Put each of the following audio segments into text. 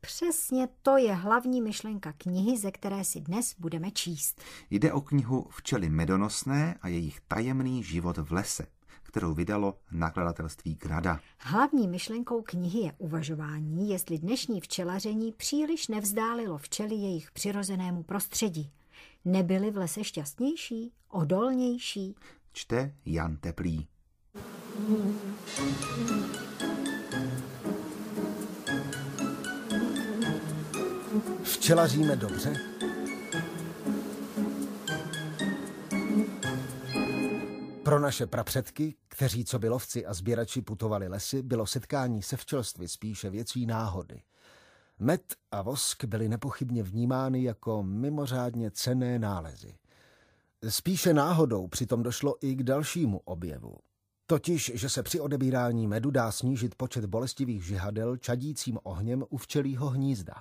Přesně to je hlavní myšlenka knihy, ze které si dnes budeme číst. Jde o knihu Včely medonosné a jejich tajemný život v lese, kterou vydalo nakladatelství Grada. Hlavní myšlenkou knihy je uvažování, jestli dnešní včelaření příliš nevzdálilo včely jejich přirozenému prostředí. Nebyly v lese šťastnější, odolnější? Čte Jan Teplý. Včelaříme dobře? Pro naše prapředky, kteří coby lovci a sběrači putovali lesy, bylo setkání se včelství spíše věcí náhody. Med a vosk byly nepochybně vnímány jako mimořádně cenné nálezy. Spíše náhodou přitom došlo i k dalšímu objevu. Totiž, že se při odebírání medu dá snížit počet bolestivých žihadel čadícím ohněm u včelího hnízda.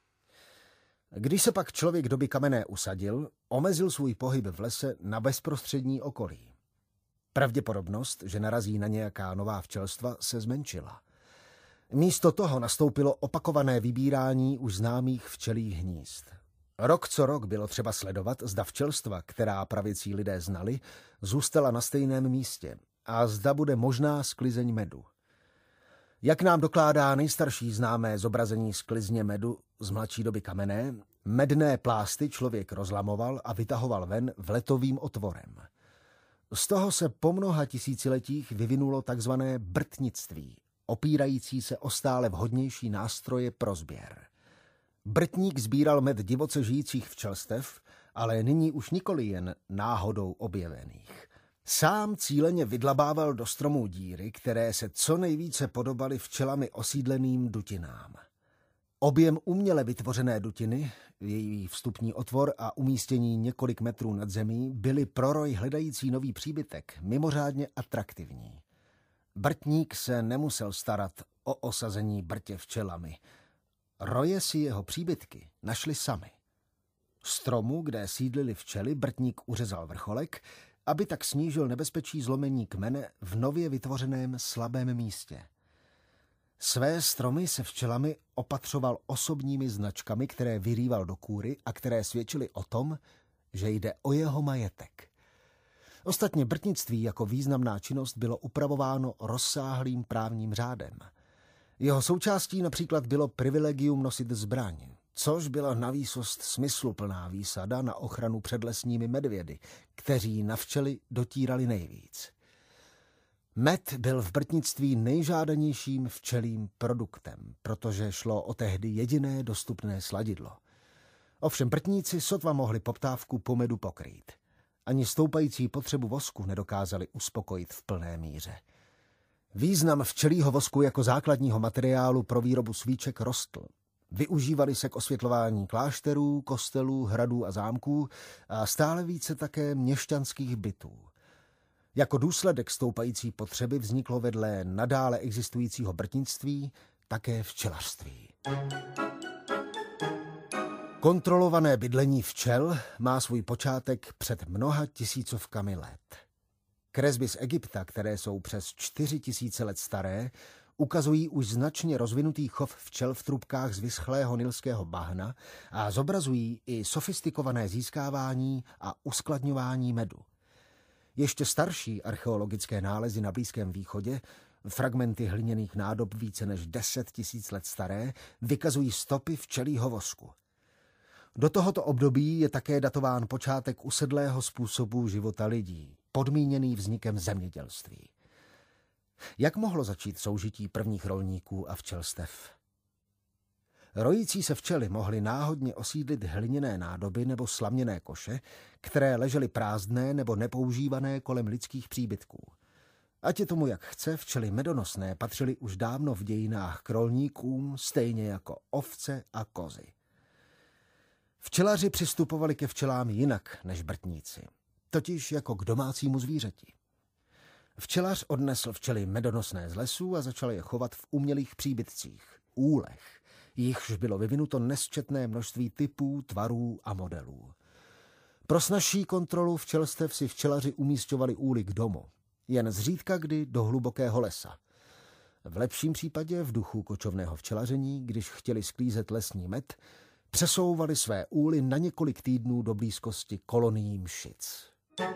Když se pak člověk doby kamenné usadil, omezil svůj pohyb v lese na bezprostřední okolí. Pravděpodobnost, že narazí na nějaká nová včelstva, se zmenšila. Místo toho nastoupilo opakované vybírání už známých včelích hnízd. Rok co rok bylo třeba sledovat, zda včelstva, která pravěcí lidé znali, zůstala na stejném místě a zda bude možná sklizeň medu. Jak nám dokládá nejstarší známé zobrazení sklizně medu z mladší doby kamenné, medné plásty člověk rozlamoval a vytahoval ven vletovým otvorem. Z toho se po mnoha tisíciletích vyvinulo takzvané brtnictví, opírající se o stále vhodnější nástroje pro sběr. Brtník sbíral med divoce žijících včelstev, ale nyní už nikoli jen náhodou objevených. Sám cíleně vydlabával do stromů díry, které se co nejvíce podobaly včelami osídleným dutinám. Objem uměle vytvořené dutiny, její vstupní otvor a umístění několik metrů nad zemí byly pro roj hledající nový příbytek mimořádně atraktivní. Brtník se nemusel starat o osazení brtě včelami. Roje si jeho příbytky našli sami. Stromu, kde sídlily včely, brtník uřezal vrcholek, aby tak snížil nebezpečí zlomení kmene v nově vytvořeném slabém místě. Své stromy se včelami opatřoval osobními značkami, které vyrýval do kůry a které svědčily o tom, že jde o jeho majetek. Ostatně brtnictví jako významná činnost bylo upravováno rozsáhlým právním řádem. Jeho součástí například bylo privilegium nosit zbraň, což byla navýsost smysluplná výsada na ochranu před lesními medvědy, kteří na včely dotírali nejvíc. Med byl v brtnictví nejžádanějším včelím produktem, protože šlo o tehdy jediné dostupné sladidlo. Ovšem brtníci sotva mohli poptávku po medu pokrýt. Ani stoupající potřebu vosku nedokázali uspokojit v plné míře. Význam včelího vosku jako základního materiálu pro výrobu svíček rostl. Využívali se k osvětlování klášterů, kostelů, hradů a zámků a stále více také měšťanských bytů. Jako důsledek stoupající potřeby vzniklo vedle nadále existujícího brtnictví také včelařství. Kontrolované bydlení včel má svůj počátek před mnoha tisícovkami let. Kresby z Egypta, které jsou přes 4000 let staré, ukazují už značně rozvinutý chov včel v trubkách z vyschlého nilského bahna a zobrazují i sofistikované získávání a uskladňování medu. Ještě starší archeologické nálezy na Blízkém východě, fragmenty hliněných nádob více než 10 000 let staré, vykazují stopy včelího vosku. Do tohoto období je také datován počátek usedlého způsobu života lidí, podmíněný vznikem zemědělství. Jak mohlo začít soužití prvních rolníků a včelstev? Rojící se včely mohly náhodně osídlit hliněné nádoby nebo slaměné koše, které ležely prázdné nebo nepoužívané kolem lidských příbytků. Ať je tomu jak chce, včely medonosné patřily už dávno v dějinách k rolníkům, stejně jako ovce a kozy. Včelaři přistupovali ke včelám jinak než brtníci, totiž jako k domácímu zvířeti. Včelař odnesl včely medonosné z lesů a začal je chovat v umělých příbytcích, úlech, jichž bylo vyvinuto nesčetné množství typů, tvarů a modelů. Pro snazší kontrolu včelstev si včelaři umísťovali úly k domu, jen zřídka kdy do hlubokého lesa. V lepším případě v duchu kočovného včelaření, když chtěli sklízet lesní med, přesouvali své úly na několik týdnů do blízkosti kolonií mšic.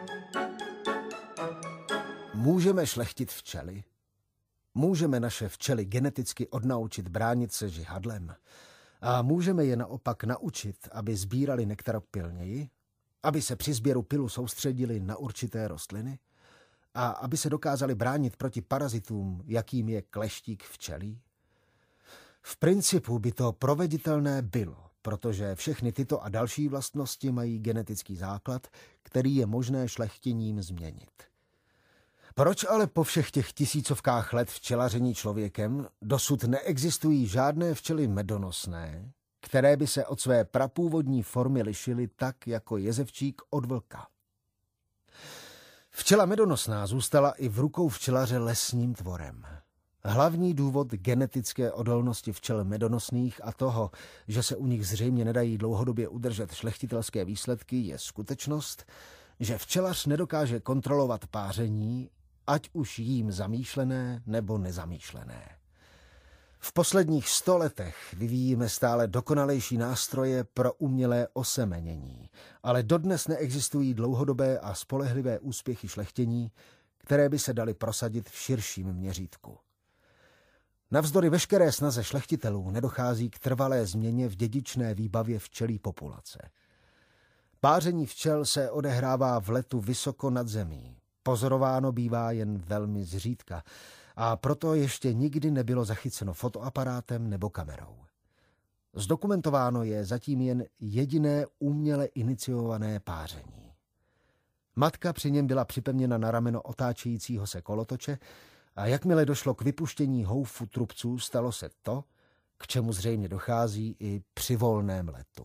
Můžeme šlechtit včely? Můžeme naše včely geneticky odnaučit bránit se žihadlem? A můžeme je naopak naučit, aby sbírali nektar pilněji? Aby se při sběru pilu soustředili na určité rostliny? A aby se dokázali bránit proti parazitům, jakým je kleštík včelí? V principu by to proveditelné bylo, protože všechny tyto a další vlastnosti mají genetický základ, který je možné šlechtěním změnit. Proč ale po všech těch tisícovkách let včelaření člověkem dosud neexistují žádné včely medonosné, které by se od své prapůvodní formy lišily tak, jako jezevčík od vlka? Včela medonosná zůstala i v rukou včelaře lesním tvorem. Hlavní důvod genetické odolnosti včel medonosných a toho, že se u nich zřejmě nedají dlouhodobě udržet šlechtitelské výsledky, je skutečnost, že včelař nedokáže kontrolovat páření, ať už jím zamýšlené nebo nezamýšlené. V posledních 100 letech vyvíjíme stále dokonalejší nástroje pro umělé osemenění, ale dodnes neexistují dlouhodobé a spolehlivé úspěchy šlechtění, které by se daly prosadit v širším měřítku. Navzdory veškeré snaze šlechtitelů nedochází k trvalé změně v dědičné výbavě včelí populace. Páření včel se odehrává v letu vysoko nad zemí. Pozorováno bývá jen velmi zřídka a proto ještě nikdy nebylo zachyceno fotoaparátem nebo kamerou. Zdokumentováno je zatím jen jediné uměle iniciované páření. Matka při něm byla připevněna na rameno otáčejícího se kolotoče a jakmile došlo k vypuštění houfu trubců, stalo se to, k čemu zřejmě dochází i při volném letu.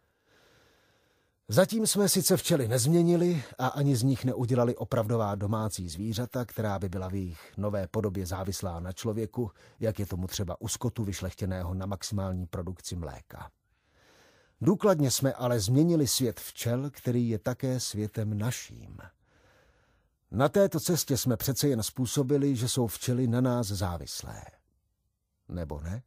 Zatím jsme sice včely nezměnili a ani z nich neudělali opravdová domácí zvířata, která by byla v jejich nové podobě závislá na člověku, jak je tomu třeba u skotu vyšlechtěného na maximální produkci mléka. Důkladně jsme ale změnili svět včel, který je také světem naším. Na této cestě jsme přece jen způsobili, že jsou včely na nás závislé. Nebo ne?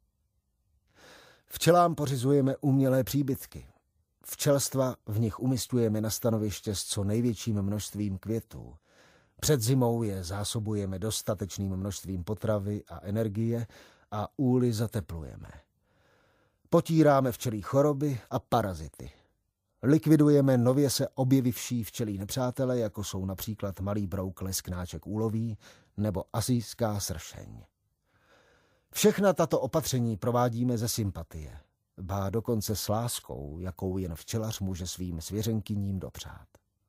Včelám pořizujeme umělé příbytky. Včelstva v nich umístujeme na stanoviště s co největším množstvím květů. Před zimou je zásobujeme dostatečným množstvím potravy a energie a úly zateplujeme. Potíráme včelí choroby a parazity. Likvidujeme nově se objevivší včelí nepřátele, jako jsou například malý brouk lesknáček úlový nebo asijská sršeň. Všechna tato opatření provádíme ze sympatie, ba dokonce s láskou, jakou jen včelař může svým svěřenkyním dopřát.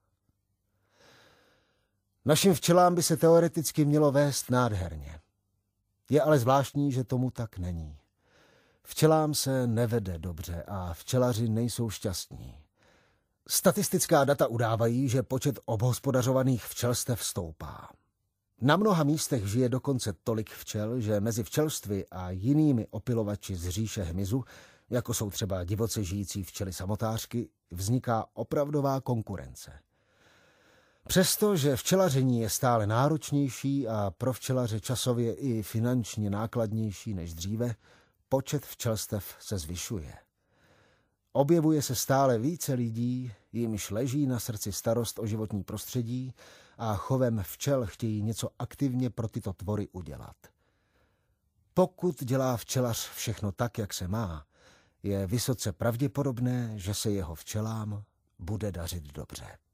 Našim včelám by se teoreticky mělo vést nádherně. Je ale zvláštní, že tomu tak není. Včelám se nevede dobře a včelaři nejsou šťastní. Statistická data udávají, že počet obhospodařovaných včelstev stoupá. Na mnoha místech žije dokonce tolik včel, že mezi včelstvy a jinými opylovači z říše hmyzu, jako jsou třeba divoce žijící včely samotářky, vzniká opravdová konkurence. Přestože včelaření je stále náročnější a pro včelaře časově i finančně nákladnější než dříve, počet včelstev se zvyšuje. Objevuje se stále více lidí, jimž leží na srdci starost o životní prostředí a chovem včel chtějí něco aktivně pro tyto tvory udělat. Pokud dělá včelař všechno tak, jak se má, je vysoce pravděpodobné, že se jeho včelám bude dařit dobře.